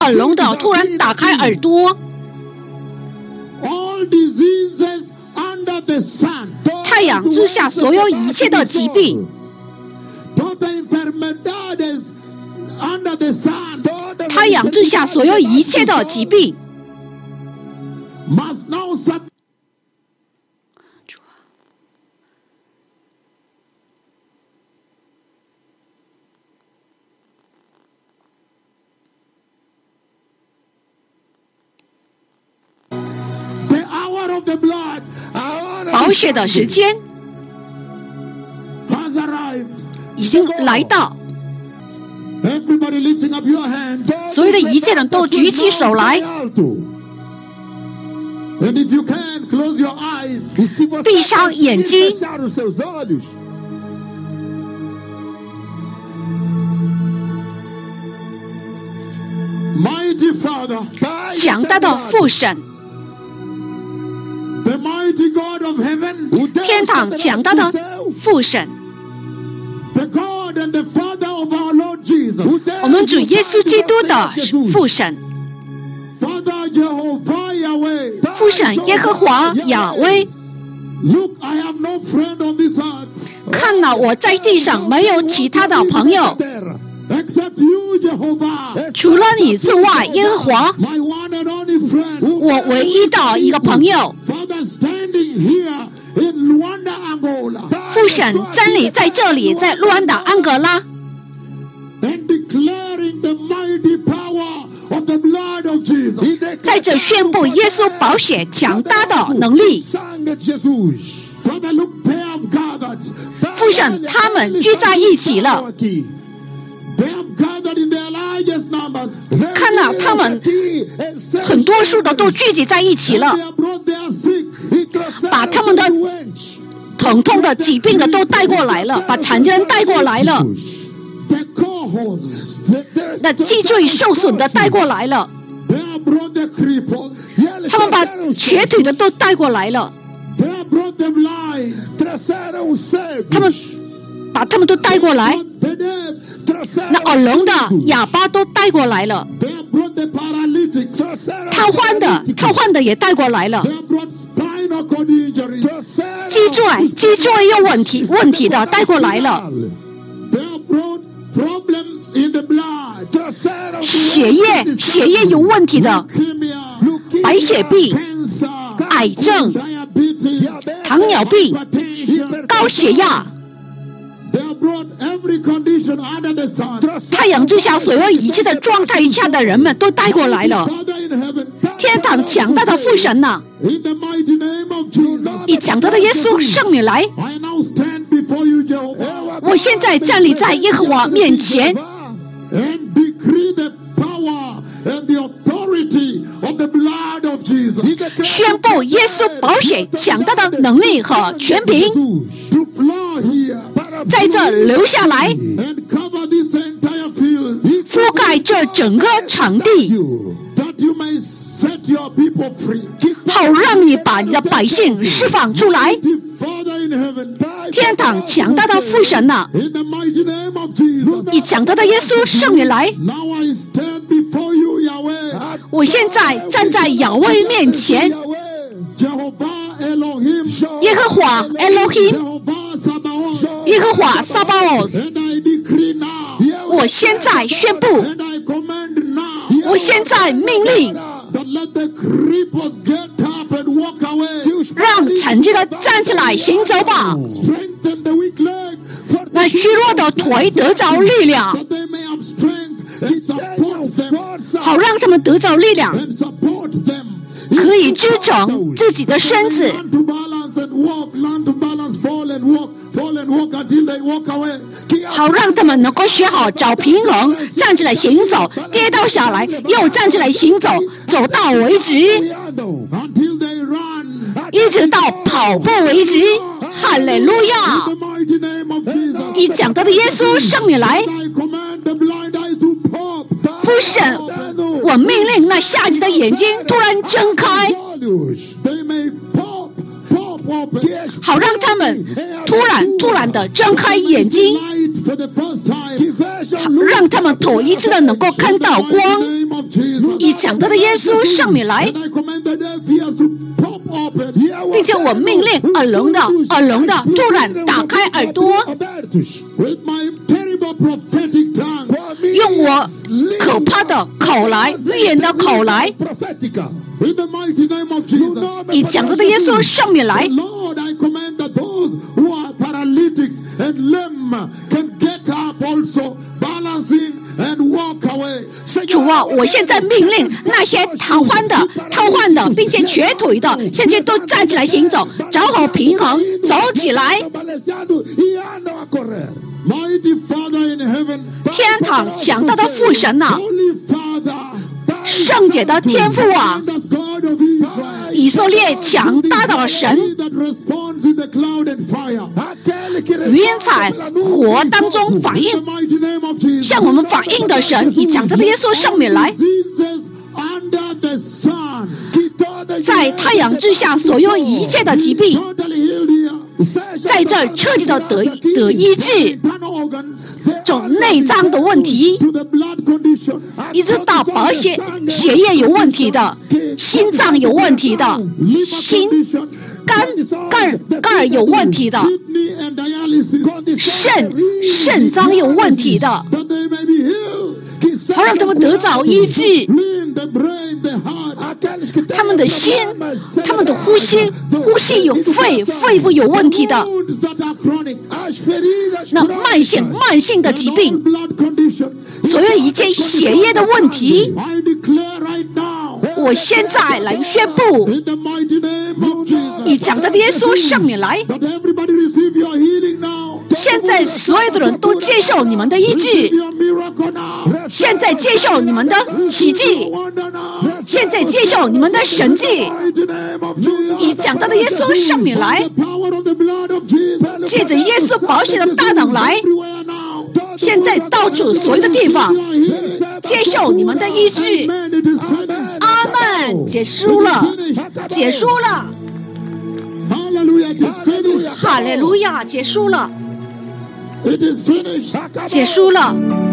耳聋的突然打开耳朵。太阳之下所有一切的疾病，太阳之下所有一切的疾病，宝血的时间已经来到。所有的一切人都举起手来，闭上眼睛。强大的父神，天堂强大的父神，我们主耶稣基督的父神，父神耶和华亚威。看了，我在地上没有其他的朋友，除了你之外，耶和华，我唯一的一个朋友。父神站立在这里，在卢安达安哥拉，在这宣布耶稣宝血强大的能力。父神他们聚在一起了，看了他们很多数的都聚集在一起了，把他们的疼痛的疾病的都带过来了，把残疾人带过来了，那脊椎受损的带过来了，他们把瘸腿的都带过来了，他们把他们都带过来，那耳聋的哑巴都带过来了，瘫痪的也带过来了，脊椎有问题的带过来了，血液有问题的，白血病、癌症、糖尿病、高血压，太阳之下所有一切的状态下的人们都带过来了。天堂强大的父神呐，以强大的耶稣圣名来，我现在站立在耶和华面前，宣布耶稣宝血强大的能力和权柄在这流下来，覆盖这整个场地，好让你把你的百姓释放出来。天堂强大的父神呐，以强大的耶稣圣名来，我现在站在亚威面前，耶和华 Elohim， 耶和华撒巴欧斯，我现在宣布，我现在命令，让残疾的站起来行走吧，那虚弱的腿得着力量，好让他们得着力量，可以支撑自己的身子，好让他们能够学好找平衡，站起来行走，跌倒下来又站起来行走，走到为止，一直到跑步为止。哈利路亚！以讲到的耶稣圣名来，父神，我命令那瞎子的眼睛突然睁开，好让他们突然的睁开眼睛， 让他们头一次的能够看到光。以讲道的耶稣圣名来，并且我命令耳聋的突然打开耳朵，用我可怕的口来，预言的口来，以讲道的耶稣圣名来。主啊，我现在命令那些瘫痪的，并且瘸腿的，现在都站起来行走，找好平衡，走起来。天堂强大的父神啊，圣洁的天父啊，以色列强大的神，云彩火当中反应，向我们反应的神，以讲道的耶稣圣名来。在太阳之下所有一切的疾病，在这彻底的得医治，从内脏的问题，一直到白血液有问题的，心脏有问题的，肝儿有问题的，肾脏有问题的，好让他们得着医治。他们的心，他们的呼吸有肺部有问题的，那慢性的疾病，所有一切血液的问题，我现在来宣布，以讲道的耶稣圣名来，现在所有的人都接受你们的医治，现在接受你们的奇迹，现在接受你们的神迹，以讲道的耶稣圣名来，借着耶稣宝血的大能来，现在到处所有的地方接受你们的医治。阿们。结束了，哈利路亚，结束了。